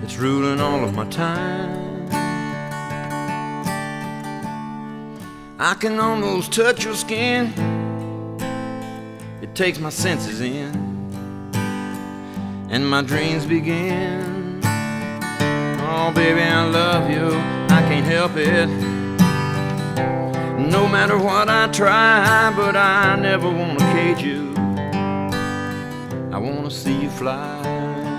that's ruling all of my time. I can almost touch your skin, it takes my senses in, and my dreams begin. Oh baby, I love you, I can't help it. No matter what I try, but I never wanna cage you. I wanna see you fly.